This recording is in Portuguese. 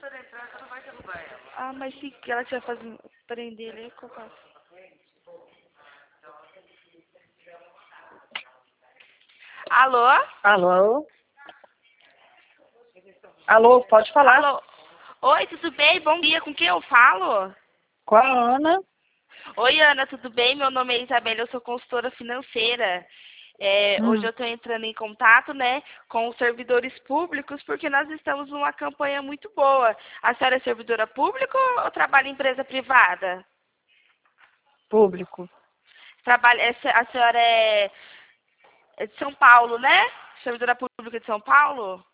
Ah, mas se ela tiver fazendo prender ele, que eu faço? Alô? Alô? Alô, pode falar. Alô? Oi, tudo bem? Bom dia, com quem eu falo? Com a Ana. Oi, Ana, tudo bem? Meu nome é Isabela, eu sou consultora financeira. Hoje eu estou entrando em contato, né, com os servidores públicos, porque nós estamos numa campanha muito boa. A senhora é servidora pública ou trabalha em empresa privada? Público. A senhora é de São Paulo, né? Servidora pública de São Paulo?